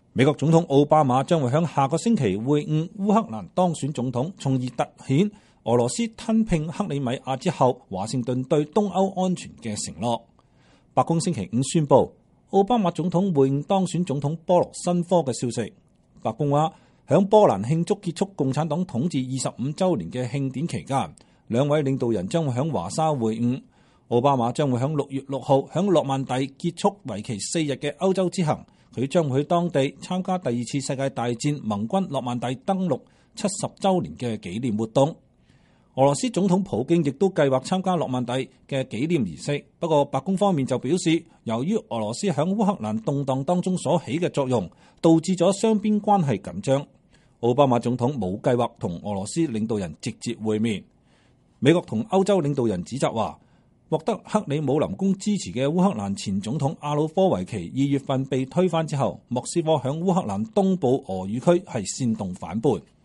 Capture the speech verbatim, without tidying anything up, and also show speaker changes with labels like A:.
A: 美國總統奧巴馬將會喺下個星期會晤烏克蘭當選總統，從而凸顯俄羅斯吞併克里米亞之後，華盛頓對東歐安全嘅承諾。白宮星期五宣布，奧巴馬總統會晤當選總統波羅申科嘅消息。白宮話，響波蘭慶祝結束共產黨統治二十五週年嘅慶典期間，兩位領導人將會響華沙會晤。奧巴馬將會響六月六號響諾曼第結束為期四日嘅歐洲之行。佢將會去當地參加第二次世界大戰盟軍諾曼第登陸七十週年嘅紀念活動。俄羅斯總統普京亦都計劃參加諾曼第嘅紀念儀式。不過白宮方面就表示，由於俄羅斯響烏克蘭動盪當中所起嘅作用，導致咗雙邊關係緊張。奧巴馬總統冇計劃同俄羅斯領導人直接會面。美國同歐洲領導人指責話，獲得克里姆林宮支持嘅烏克蘭前總統亞努科維奇二月份被推翻之後，莫斯科響烏克蘭東部俄語區係煽動反叛。